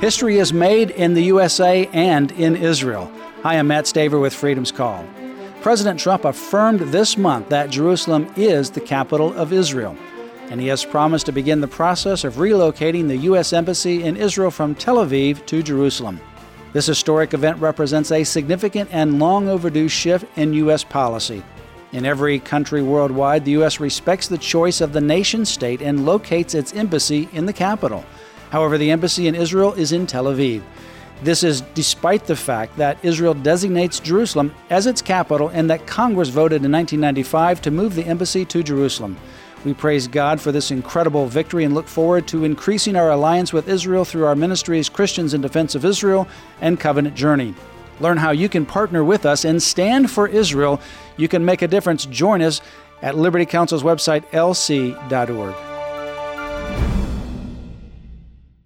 History is made in the USA and in Israel. Hi, I'm Matt Staver with Freedom's Call. President Trump affirmed this month that Jerusalem is the capital of Israel, and he has promised to begin the process of relocating the U.S. Embassy in Israel from Tel Aviv to Jerusalem. This historic event represents a significant and long overdue shift in U.S. policy. In every country worldwide, the U.S. respects the choice of the nation-state and locates its embassy in the capital. However, the embassy in Israel is in Tel Aviv. This is despite the fact that Israel designates Jerusalem as its capital and that Congress voted in 1995 to move the embassy to Jerusalem. We praise God for this incredible victory and look forward to increasing our alliance with Israel through our ministries, Christians in Defense of Israel and Covenant Journey. Learn how you can partner with us and stand for Israel. You can make a difference. Join us at Liberty Counsel's website, lc.org.